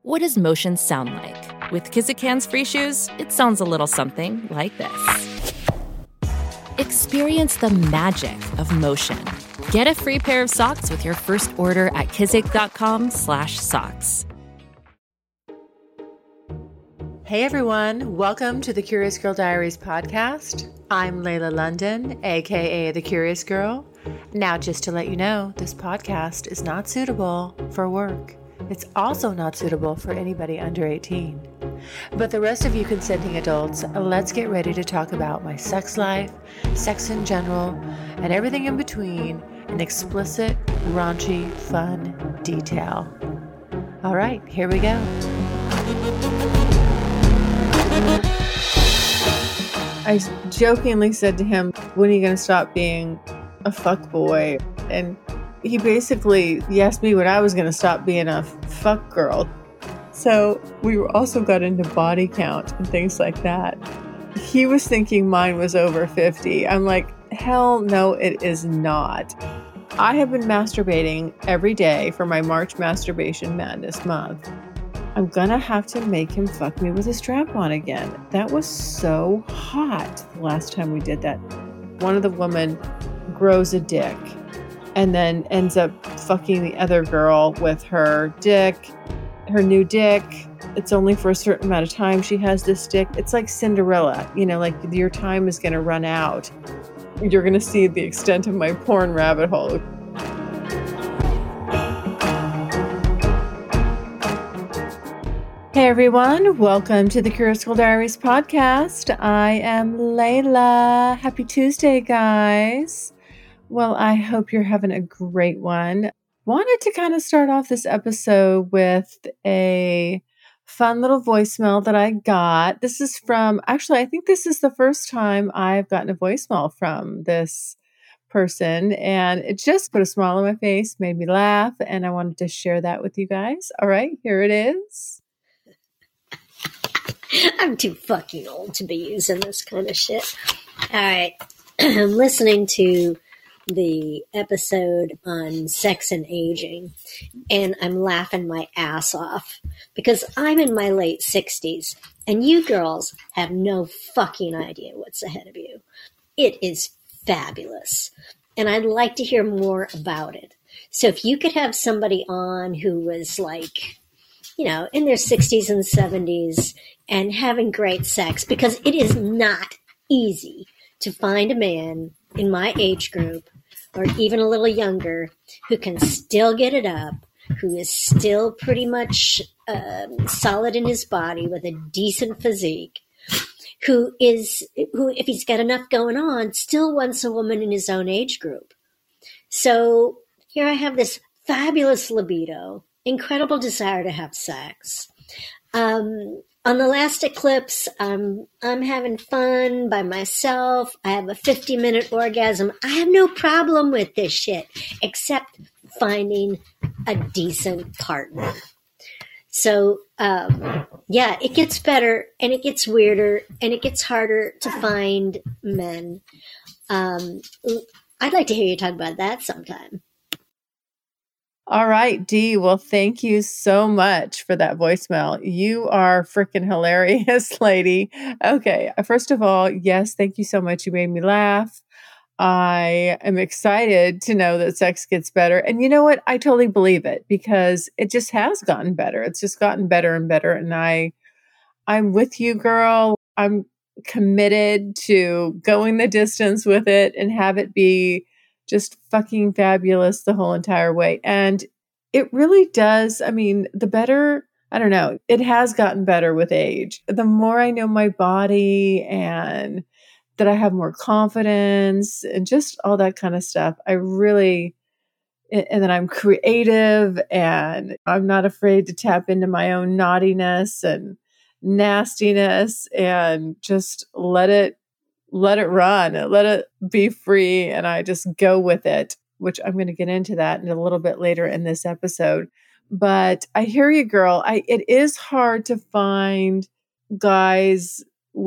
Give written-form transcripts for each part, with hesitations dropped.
What does motion sound like? With Kizik Hands Free Shoes, it sounds a little something like this. Experience the magic of motion. Get a free pair of socks with your first order at kizik.com/socks. Hey everyone, welcome to the Curious Girl Diaries podcast. I'm Layla London, aka The Curious Girl. Now, just to let you know, this podcast is not suitable for work. It's also not suitable for anybody under 18. But the rest of you consenting adults, let's get ready to talk about my sex life, sex in general, and everything in between in explicit, raunchy, fun detail. All right, here we go. I jokingly said to him, when are you going to stop being a fuckboy? And he asked me when I was going to stop being a fuck girl. So we also got into body count and things like that. He was thinking mine was over 50. I'm like, hell no, it is not. I have been masturbating every day for my March Masturbation Madness month. I'm gonna have to make him fuck me with a strap on again. That was so hot the last time we did that. One of the women grows a dick and then ends up fucking the other girl with her new dick. It's only for a certain amount of time she has this dick. It's like Cinderella, like your time is gonna run out. You're gonna see the extent of my porn rabbit hole. Hey everyone, welcome to the Curious Girl Diaries podcast. I am Layla. Happy Tuesday, guys. Well, I hope you're having a great one. Wanted to kind of start off this episode with a fun little voicemail that I got. This is from, I think this is the first time I've gotten a voicemail from this person, and it just put a smile on my face, made me laugh, and I wanted to share that with you guys. All right, here it is. I'm too fucking old to be using this kind of shit. All right. I'm listening to the episode on sex and aging, and I'm laughing my ass off because I'm in my late 60s, and you girls have no fucking idea what's ahead of you. It is fabulous, and I'd like to hear more about it. So if you could have somebody on who was like, in their 60s and 70s and having great sex, because it is not easy to find a man in my age group or even a little younger who can still get it up, who is still pretty much solid in his body with a decent physique, who, if he's got enough going on, still wants a woman in his own age group. So here I have this fabulous libido, incredible desire to have sex. On the last eclipse, I'm having fun by myself. I have a 50-minute orgasm. I have no problem with this shit, except finding a decent partner. So, it gets better, and it gets weirder, and it gets harder to find men. I'd like to hear you talk about that sometime. All right, Dee. Well, thank you so much for that voicemail. You are freaking hilarious, lady. Okay. First of all, yes, thank you so much. You made me laugh. I am excited to know that sex gets better. And you know what? I totally believe it because it just has gotten better. It's just gotten better and better. And I'm with you, girl. I'm committed to going the distance with it and have it be just fucking fabulous the whole entire way. And it really does. I mean, the better, I don't know, it has gotten better with age. The more I know my body and that I have more confidence and just all that kind of stuff, and then I'm creative and I'm not afraid to tap into my own naughtiness and nastiness and just let it run, let it be free. And I just go with it, which I'm going to get into that in a little bit later in this episode. But I hear you, girl. It is hard to find guys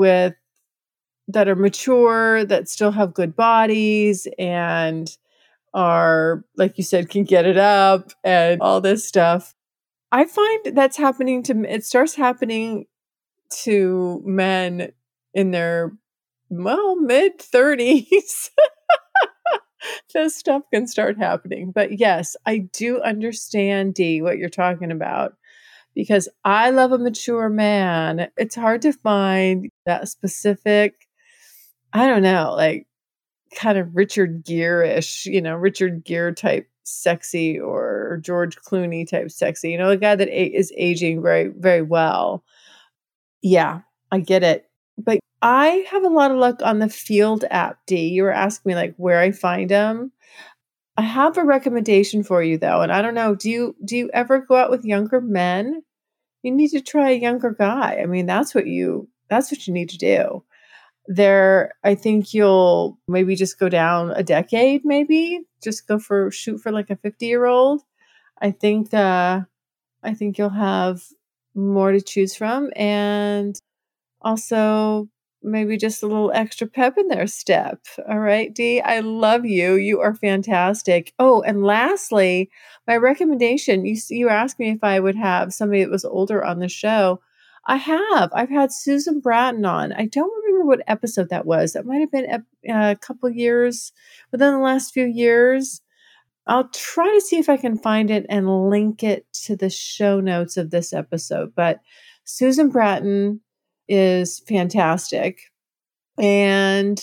that are mature, that still have good bodies and are, like you said, can get it up and all this stuff. I find that's happening it starts happening to men in their, well, mid 30s. This stuff can start happening. But yes, I do understand, Dee, what you're talking about because I love a mature man. It's hard to find that specific, I don't know, like kind of Richard Gere-ish, Richard Gere type sexy or George Clooney type sexy, a guy that is aging very, very well. Yeah, I get it. But I have a lot of luck on the Field app, Dee. You were asking me like where I find them. I have a recommendation for you though, and I don't know, do you ever go out with younger men? You need to try a younger guy. I mean, that's what you need to do. I think you'll maybe just go down a decade, maybe just shoot for like a 50-year-old. I think you'll have more to choose from, and also maybe just a little extra pep in their step. All right, Dee, I love you. You are fantastic. Oh, and lastly, my recommendation, you asked me if I would have somebody that was older on the show. I have. I've had Susan Bratton on. I don't remember what episode that was. That might have been a couple years, within the last few years. I'll try to see if I can find it and link it to the show notes of this episode. But Susan Bratton is fantastic. And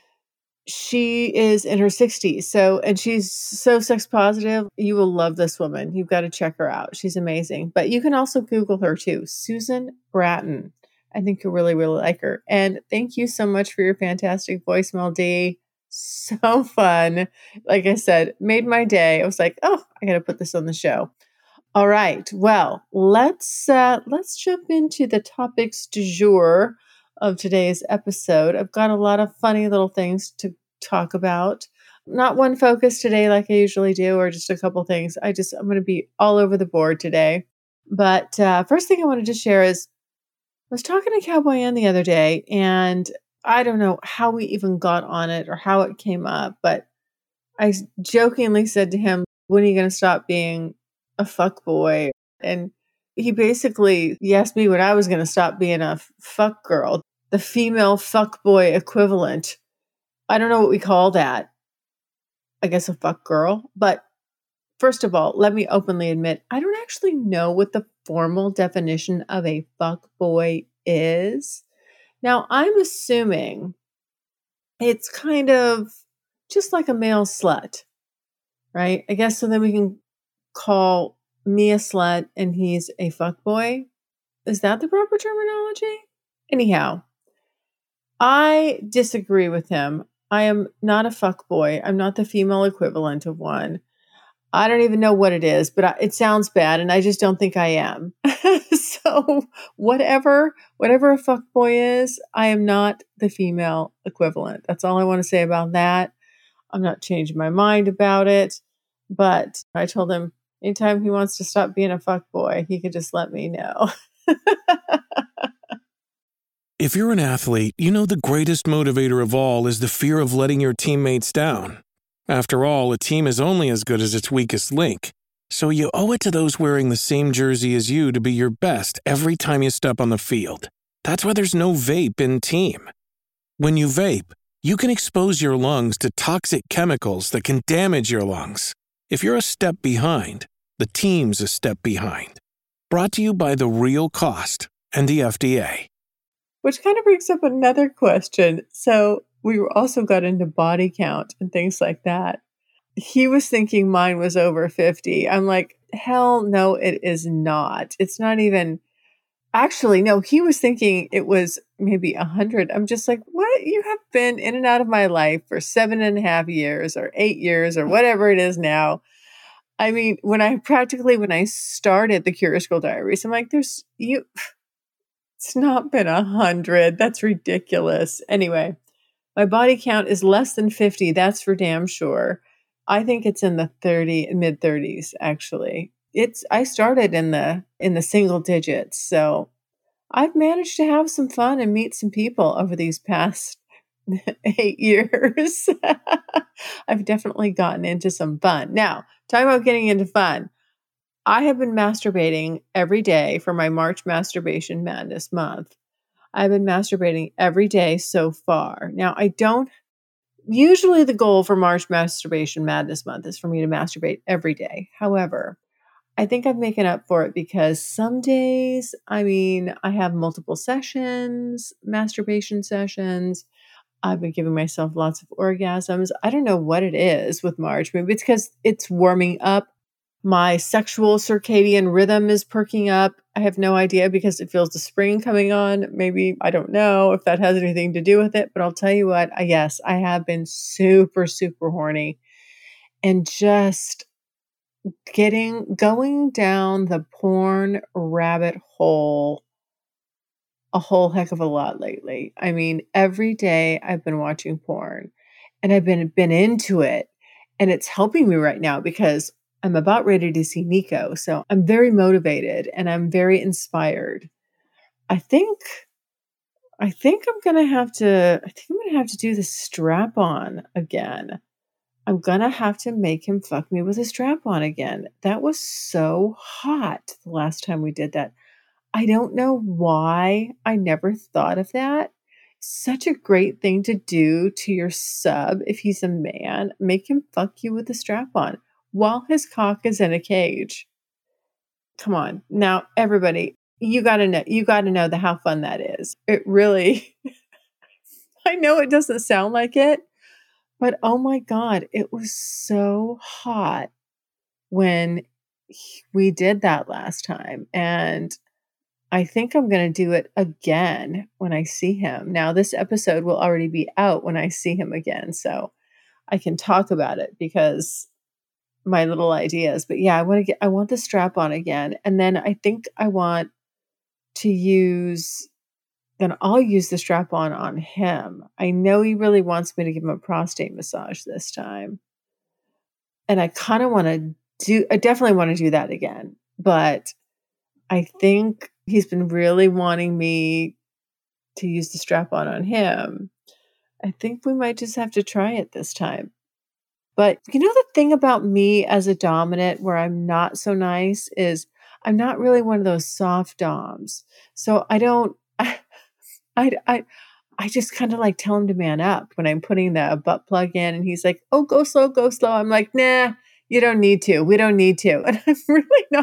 she is in her 60s. And she's so sex positive. You will love this woman. You've got to check her out. She's amazing. But you can also Google her too. Susan Bratton. I think you'll really, really like her. And thank you so much for your fantastic voicemail, Dee. So fun. Like I said, made my day. I was like, oh, I got to put this on the show. All right. Well, let's jump into the topics du jour of today's episode. I've got a lot of funny little things to talk about. Not one focus today like I usually do, or just a couple things. I'm going to be all over the board today. But first thing I wanted to share is I was talking to Cowboy Ann the other day, and I don't know how we even got on it or how it came up, but I jokingly said to him, when are you going to stop being a fuck boy? And he asked me when I was going to stop being a fuck girl, the female fuck boy equivalent. I don't know what we call that. I guess a fuck girl. But first of all, let me openly admit, I don't actually know what the formal definition of a fuck boy is. Now, I'm assuming it's kind of just like a male slut, right? I guess so then we can call me a slut and he's a fuckboy. Is that the proper terminology? Anyhow, I disagree with him. I am not a fuckboy. I'm not the female equivalent of one. I don't even know what it is, but it sounds bad, and I just don't think I am. So whatever a fuckboy is, I am not the female equivalent. That's all I want to say about that. I'm not changing my mind about it, but I told him anytime he wants to stop being a fuckboy, he could just let me know. If you're an athlete, you know the greatest motivator of all is the fear of letting your teammates down. After all, a team is only as good as its weakest link. So you owe it to those wearing the same jersey as you to be your best every time you step on the field. That's why there's no vape in team. When you vape, you can expose your lungs to toxic chemicals that can damage your lungs. If you're a step behind, the team's a step behind. Brought to you by The Real Cost and the FDA. Which kind of brings up another question. So we also got into body count and things like that. He was thinking mine was over 50. I'm like, hell no, it is not. It's not even, actually, no, he was thinking it was maybe 100. I'm just like, what? You have been in and out of my life for 7.5 years or 8 years or whatever it is now. I mean, when I started the Curious Girl Diaries, I'm like, it's not been 100. That's ridiculous. Anyway, my body count is less than 50. That's for damn sure. I think it's in the mid 30s, actually. I started in the single digits. So I've managed to have some fun and meet some people over these past 8 years. I've definitely gotten into some fun. Now, talking about getting into fun. I have been masturbating every day for my March Masturbation Madness month. I've been masturbating every day so far. Now, usually the goal for March Masturbation Madness month is for me to masturbate every day. However, I think I've making up for it because some days, I have multiple sessions, masturbation sessions. I've been giving myself lots of orgasms. I don't know what it is with March. Maybe it's because it's warming up. My sexual circadian rhythm is perking up. I have no idea because it feels the spring coming on. Maybe, I don't know if that has anything to do with it, but I'll tell you what, yes, I have been super, super horny and just going down the porn rabbit hole a whole heck of a lot lately. Every day I've been watching porn and I've been into it, and it's helping me right now because I'm about ready to see Nico. So I'm very motivated and I'm very inspired. I think I'm going to have to do the strap on again. I'm going to have to make him fuck me with a strap on again. That was so hot the last time we did that. I don't know why I never thought of that. Such a great thing to do to your sub if he's a man. Make him fuck you with a strap on while his cock is in a cage. Come on. Now, everybody, you got to know how fun that is. It really, I know it doesn't sound like it, but oh my God, it was so hot when we did that last time. And I think I'm going to do it again when I see him. Now, this episode will already be out when I see him again, so I can talk about it because my little ideas. But yeah, I want the strap on again. And then I think I want to I'll use the strap on him. I know he really wants me to give him a prostate massage this time. And I definitely want to do that again. But I think he's been really wanting me to use the strap on him. I think we might just have to try it this time. But the thing about me as a dominant where I'm not so nice is I'm not really one of those soft doms. So I just kind of like tell him to man up when I'm putting the butt plug in and he's like, oh, go slow, go slow. I'm like, nah, you don't need to. We don't need to. And I'm really not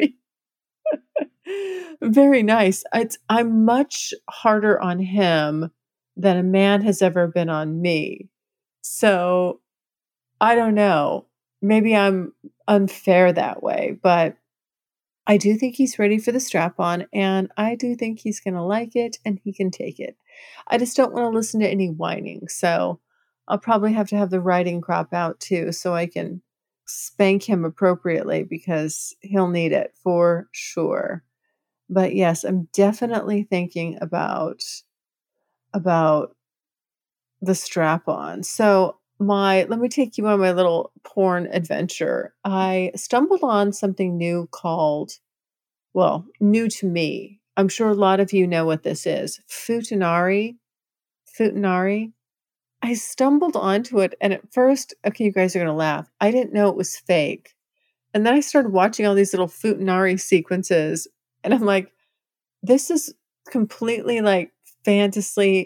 very nice. I'm much harder on him than a man has ever been on me. So I don't know. Maybe I'm unfair that way, but I do think he's ready for the strap on, and I do think he's going to like it and he can take it. I just don't want to listen to any whining. So I'll probably have to have the riding crop out too so I can spank him appropriately because he'll need it for sure. But yes, I'm definitely thinking about the strap on. So let me take you on my little porn adventure. I stumbled on something new new to me. I'm sure a lot of you know what this is. Futanari. I stumbled onto it, and at first, okay, you guys are going to laugh. I didn't know it was fake. And then I started watching all these little Futanari sequences, and I'm like, this is completely like fantasy.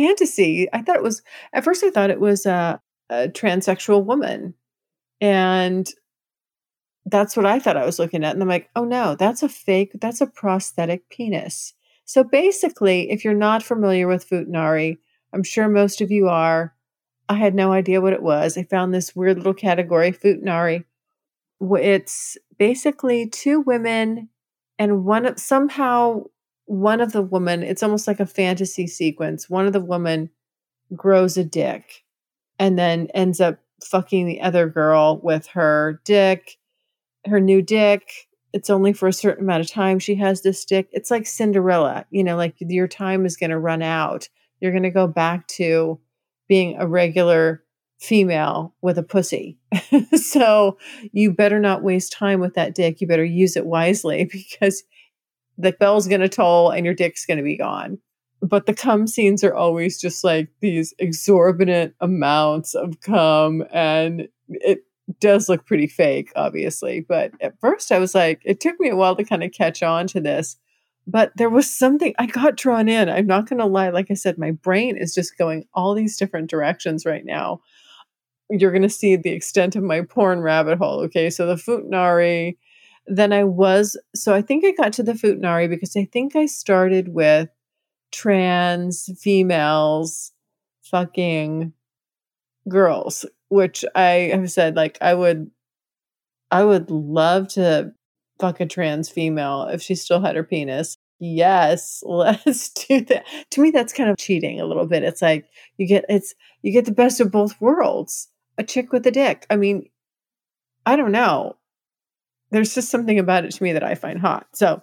At first I thought it was a transsexual woman. And that's what I thought I was looking at. And I'm like, oh no, that's a prosthetic penis. So basically, if you're not familiar with Futanari, I'm sure most of you are. I had no idea what it was. I found this weird little category, Futanari. It's basically two women and one of the women, it's almost like a fantasy sequence. One of the women grows a dick and then ends up fucking the other girl with her new dick. It's only for a certain amount of time she has this dick. It's like Cinderella, like your time is going to run out. You're going to go back to being a regular female with a pussy. So you better not waste time with that dick. You better use it wisely because the bell's going to toll and your dick's going to be gone. But the cum scenes are always just like these exorbitant amounts of cum. And does look pretty fake, obviously. But at first I was like, it took me a while to kind of catch on to this. But there was something I got drawn in. I'm not going to lie. Like I said, my brain is just going all these different directions right now. You're going to see the extent of my porn rabbit hole. Okay. So the Futanari, so I think I got to the Futanari because I think I started with trans females fucking girls, which I have said, like, I would love to fuck a trans female if she still had her penis. Yes, let's do that. To me, that's kind of cheating a little bit. It's like you get the best of both worlds. A chick with a dick. I mean, I don't know. There's just something about it to me that I find hot. So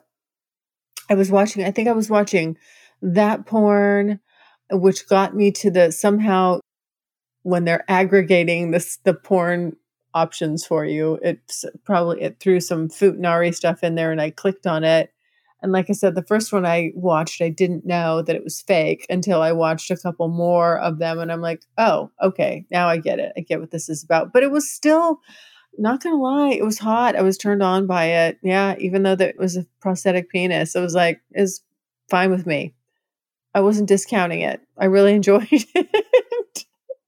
I think I was watching that porn, which got me to somehow when they're aggregating the porn options for you, it threw some Futanari stuff in there and I clicked on it. And like I said, the first one I watched, I didn't know that it was fake until I watched a couple more of them. And I'm like, oh, okay, now I get it. I get what this is about. But it was still, not going to lie, it was hot. I was turned on by it. Yeah, even though that it was a prosthetic penis, it was like, it's fine with me. I wasn't discounting it. I really enjoyed it.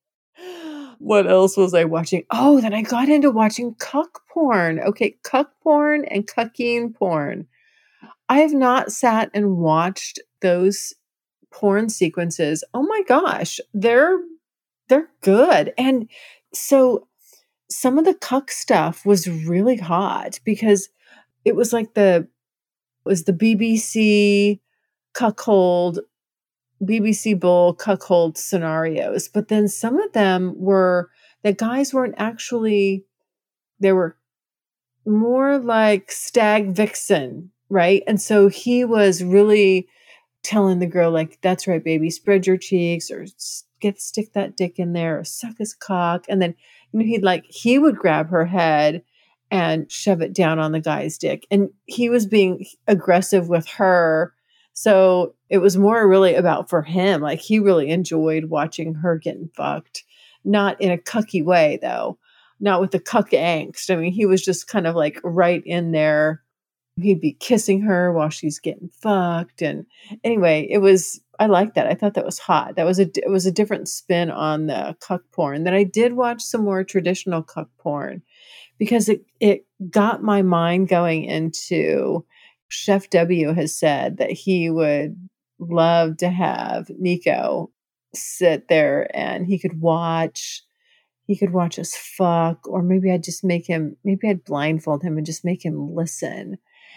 What else was I watching? Oh, then I got into watching cuck porn. Okay, cuck porn and cucking porn. I have not sat and watched those porn sequences. Oh my gosh, they're good. And so some of the cuck stuff was really hot because it was like the BBC cuckold, BBC Bull cuckold scenarios. But then some of them the guys weren't actually, they were more like stag vixen, right? And so he was really telling the girl, like, that's right, baby, spread your cheeks or stick that dick in there or suck his cock. And then, he would grab her head and shove it down on the guy's dick. And he was being aggressive with her. So it was more really about for him. Like he really enjoyed watching her getting fucked, not in a cucky way though, not with the cuck angst. I mean, he was just kind of like right in there. He'd be kissing her while she's getting fucked. And anyway, I liked that. I thought that was hot. It was a different spin on the cuck porn. Then I did watch some more traditional cuck porn because it got my mind going into, Chef W has said that he would love to have Nico sit there and he could watch us fuck, or maybe I'd blindfold him and just make him listen.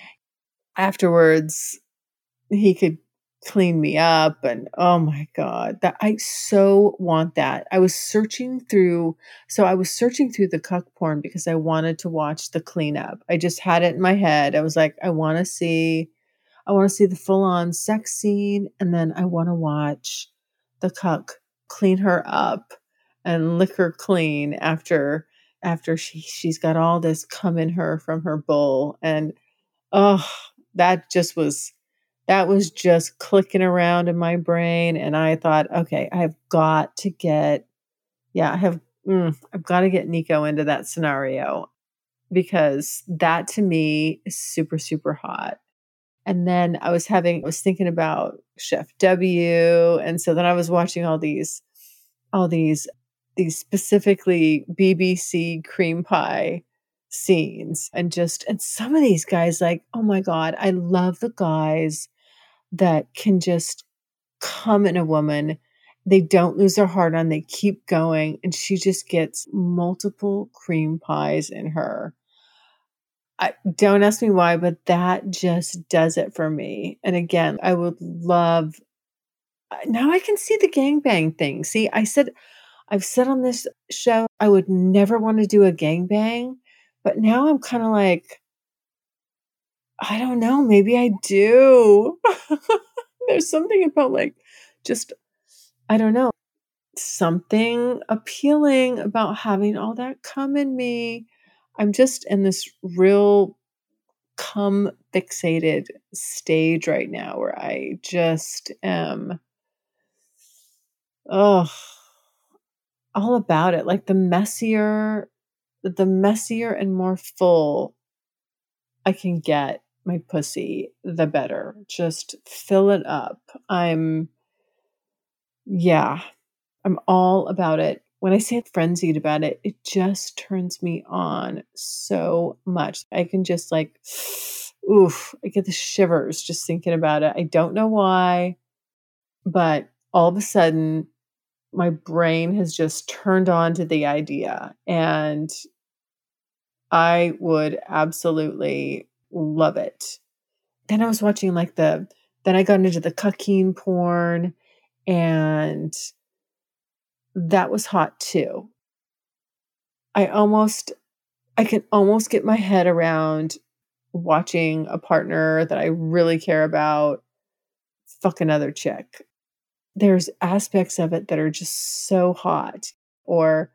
Afterwards, he could clean me up and oh my God, that I so want that. I was searching through the cuck porn because I wanted to watch the cleanup. I just had it in my head. I was like, I want to see the full on sex scene. And then I want to watch the cuck clean her up and lick her clean after she's got all this cum in her from her bull. And oh, that was just clicking around in my brain. And I thought, okay, I've got to get Nico into that scenario because that to me is super, super hot. And then I was thinking about Chef W. And so then I was watching all these specifically BBC cream pie scenes and some of these guys, like, oh my God, I love the guys that can just come in a woman. They don't lose their heart on, they keep going. And she just gets multiple cream pies in her. Don't ask me why, but that just does it for me. And again, I would love, now I can see the gangbang thing. See, I've said on this show, I would never want to do a gangbang, but now I'm kind of like, I don't know, maybe I do. There's something about I don't know, something appealing about having all that cum in me. I'm just in this real cum fixated stage right now where I just am, all about it. Like the messier the messier and more full I can get my pussy, the better. Just fill it up. Yeah, I'm all about it. When I say frenzied about it, it just turns me on so much. I can just like, oof, I get the shivers just thinking about it. I don't know why, but all of a sudden, my brain has just turned on to the idea. And I would absolutely love it. Then I was watching then I got into the cucking porn, and that was hot too. I can almost get my head around watching a partner that I really care about fuck another chick. There's aspects of it that are just so hot, or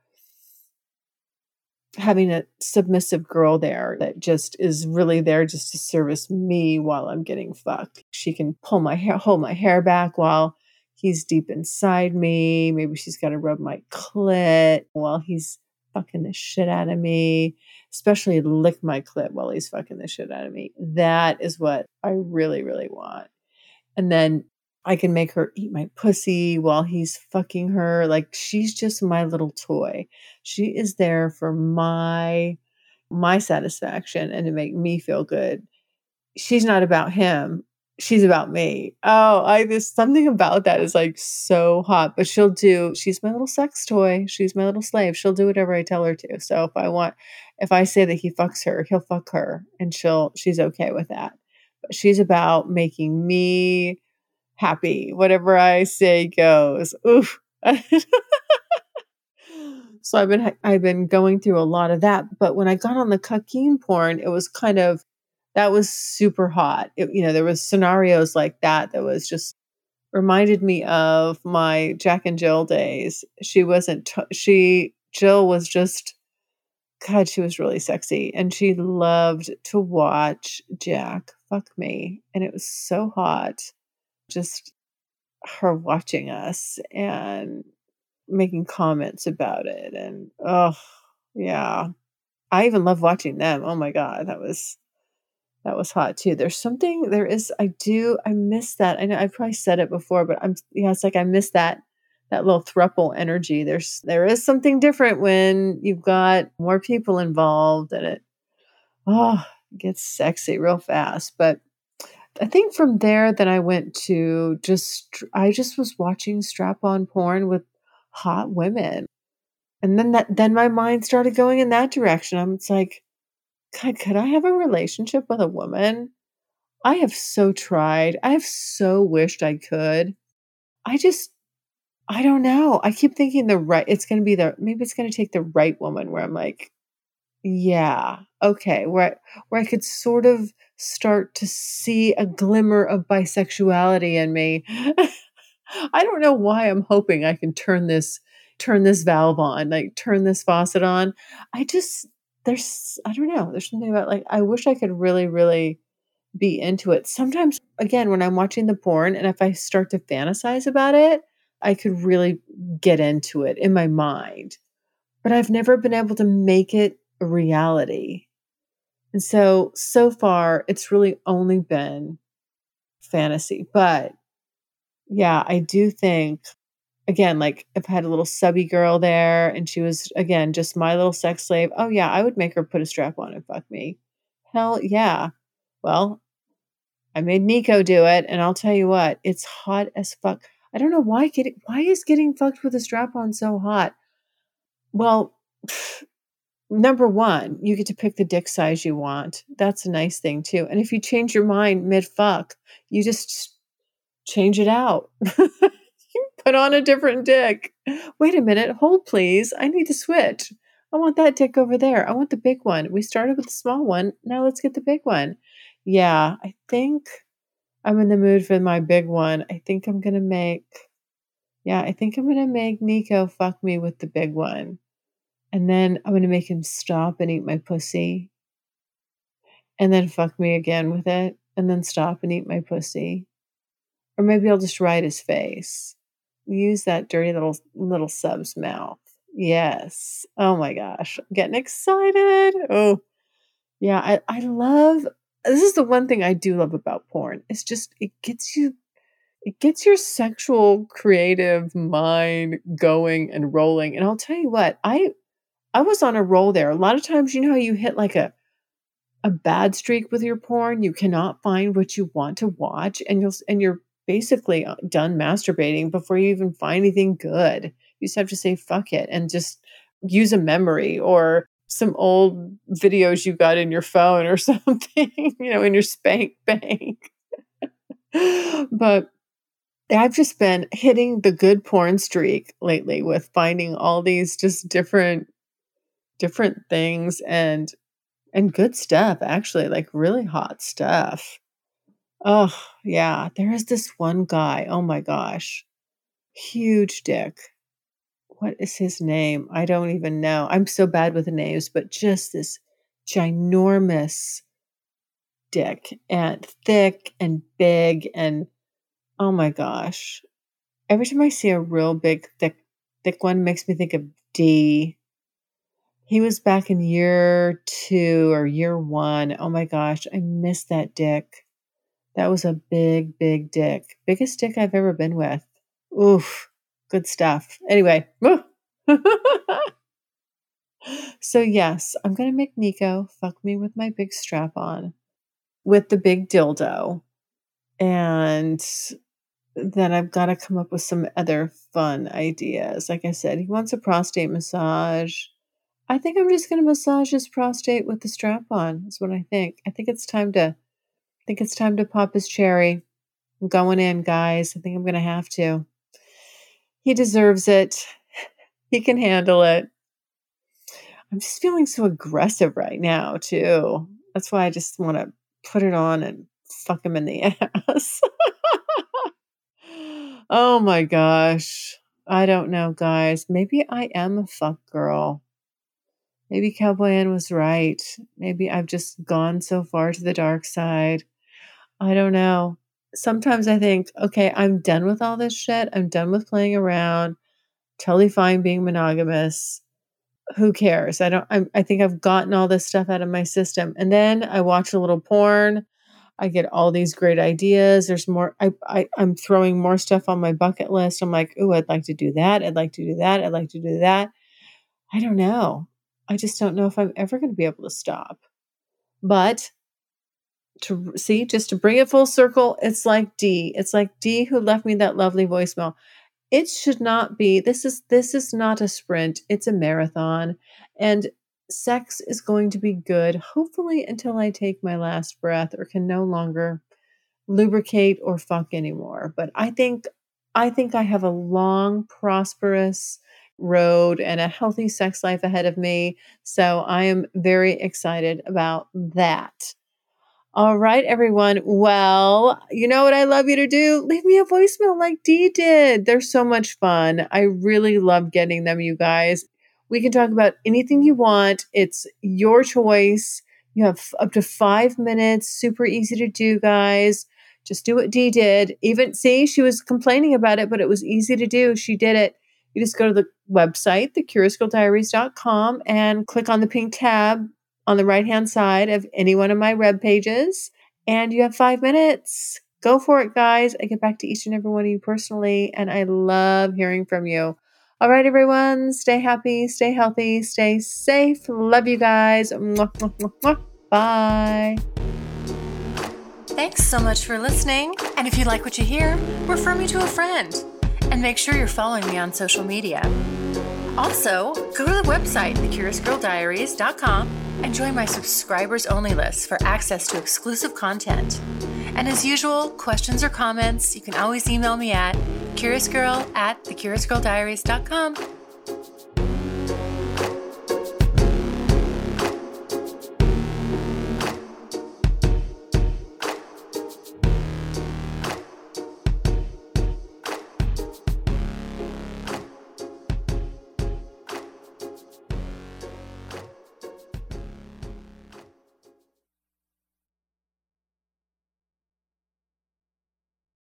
having a submissive girl there that just is really there just to service me while I'm getting fucked. She can hold my hair back while he's deep inside me. Maybe she's got to rub my clit while he's fucking the shit out of me, especially lick my clit while he's fucking the shit out of me. That is what I really, really want. And then I can make her eat my pussy while he's fucking her. Like, she's just my little toy. She is there for my satisfaction and to make me feel good. She's not about him. She's about me. Oh, there's something about that is like so hot, but she's my little sex toy. She's my little slave. She'll do whatever I tell her to. So if I say that he fucks her, he'll fuck her, and she's okay with that. But she's about making me happy. Whatever I say goes. Oof. So I've been going through a lot of that. But when I got on the cucking porn, it was that was super hot. There was scenarios like that was just reminded me of my Jack and Jill days. Jill was just, God, she was really sexy, and she loved to watch Jack fuck me. And it was so hot. Just her watching us and making comments about it. And oh yeah, I even love watching them. Oh my God, that was hot too. I miss that. I know I've probably said it before, but it's like I miss that little throuple energy. There is something different when you've got more people involved, and it gets sexy real fast. But I think from there, then I went to I just was watching strap-on porn with hot women. And then my mind started going in that direction. It's like, God, could I have a relationship with a woman? I have so tried. I have so wished I could. I don't know. I keep thinking maybe it's going to take the right woman where I'm like, yeah, okay, where I could sort of start to see a glimmer of bisexuality in me. I don't know why I'm hoping I can turn this valve on, like turn this faucet on. I don't know. There's something about, like, I wish I could really, really be into it. Sometimes, again, when I'm watching the porn and if I start to fantasize about it, I could really get into it in my mind. But I've never been able to make it a reality. And so far, it's really only been fantasy. But yeah, I do think, again, like if I had a little subby girl there and she was, again, just my little sex slave, oh yeah, I would make her put a strap on and fuck me. Hell yeah. Well, I made Nico do it, and I'll tell you what, it's hot as fuck. I don't know why is getting fucked with a strap on so hot? Well, number one, you get to pick the dick size you want. That's a nice thing too. And if you change your mind mid-fuck, you just change it out. You put on a different dick. Wait a minute, hold please. I need to switch. I want that dick over there. I want the big one. We started with the small one. Now let's get the big one. Yeah, I think I'm in the mood for my big one. I think I'm going to make Nico fuck me with the big one. And then I'm going to make him stop and eat my pussy. And then fuck me again with it. And then stop and eat my pussy. Or maybe I'll just ride his face. Use that dirty little sub's mouth. Yes. Oh my gosh. I'm getting excited. Oh, yeah. I love, this is the one thing I do love about porn. It's just, it gets your sexual creative mind going and rolling. And I'll tell you what, I was on a roll there. A lot of times, you know how you hit like a bad streak with your porn, you cannot find what you want to watch, and you're basically done masturbating before you even find anything good. You just have to say fuck it and just use a memory or some old videos you got in your phone or something, in your spank bank. But I've just been hitting the good porn streak lately with finding all these just different things and good stuff, actually, like really hot stuff. Oh, yeah. There is this one guy. Oh my gosh. Huge dick. What is his name? I don't even know. I'm so bad with the names, but just this ginormous dick and thick and big. And oh my gosh. Every time I see a real big, thick one, makes me think of D. He was back in year 2 or year 1. Oh my gosh, I miss that dick. That was a big, big dick. Biggest dick I've ever been with. Oof, good stuff. Anyway. So yes, I'm going to make Nico fuck me with my big strap on with the big dildo. And then I've got to come up with some other fun ideas. Like I said, he wants a prostate massage. I think I'm just going to massage his prostate with the strap on. Is what I think. I think it's time to pop his cherry. I'm going in, guys. I think I'm going to have to. He deserves it. He can handle it. I'm just feeling so aggressive right now, too. That's why I just want to put it on and fuck him in the ass. Oh my gosh. I don't know, guys. Maybe I am a fuck girl. Maybe Cowboy Ann was right. Maybe I've just gone so far to the dark side. I don't know. Sometimes I think, okay, I'm done with all this shit. I'm done with playing around. Totally fine being monogamous. Who cares? I think I've gotten all this stuff out of my system. And then I watch a little porn. I get all these great ideas. There's more. I'm throwing more stuff on my bucket list. I'm like, ooh, I'd like to do that. I'd like to do that. I'd like to do that. I don't know. I just don't know if I'm ever going to be able to stop. But just to bring it full circle, it's like D. It's like D who left me that lovely voicemail. It should not be. This is not a sprint. It's a marathon. And sex is going to be good, hopefully until I take my last breath or can no longer lubricate or fuck anymore. But I think I have a long, prosperous road and a healthy sex life ahead of me. So I am very excited about that. All right, everyone. Well, you know what I love you to do? Leave me a voicemail like Dee did. They're so much fun. I really love getting them, you guys. We can talk about anything you want. It's your choice. You have up to 5 minutes. Super easy to do, guys. Just do what Dee did. Even, see, she was complaining about it, but it was easy to do. She did it. You just go to the website, thecuriousgirldiaries.com, and click on the pink tab on the right-hand side of any one of my web pages, and you have 5 minutes. Go for it, guys. I get back to each and every one of you personally, and I love hearing from you. All right, everyone, stay happy, stay healthy, stay safe. Love you guys. Mwah, mwah, mwah, mwah. Bye. Thanks so much for listening. And if you like what you hear, refer me to a friend. And make sure you're following me on social media. Also, go to the website, thecuriousgirldiaries.com, and join my subscribers-only list for access to exclusive content. And as usual, questions or comments, you can always email me at curiousgirl@thecuriousgirldiaries.com.